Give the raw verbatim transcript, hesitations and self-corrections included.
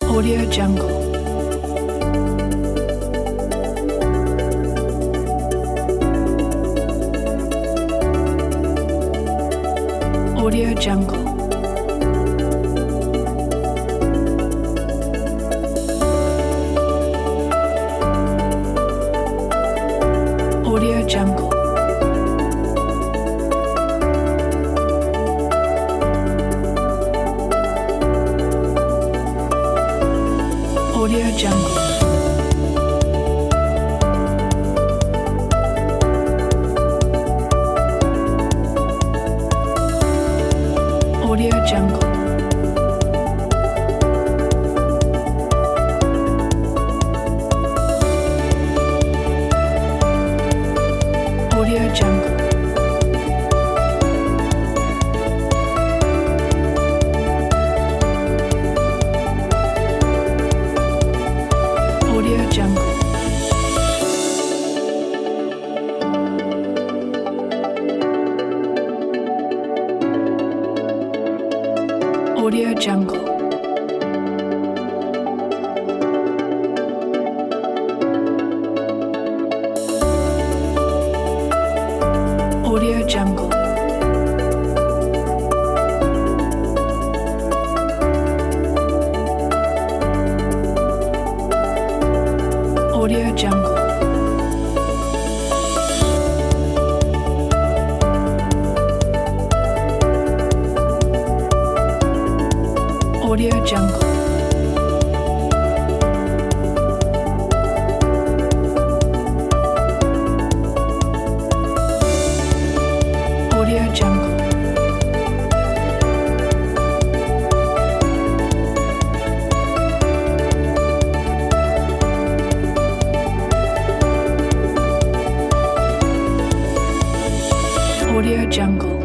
Audio Jungle. Audio Jungle. Audio Jungle. Audio Jungle. Audio Jungle. Audio Jungle. Audio Jungle. Audio Jungle. Audio Jungle. Audio Jungle. Audio Jungle. Audio Jungle. Audio Jungle.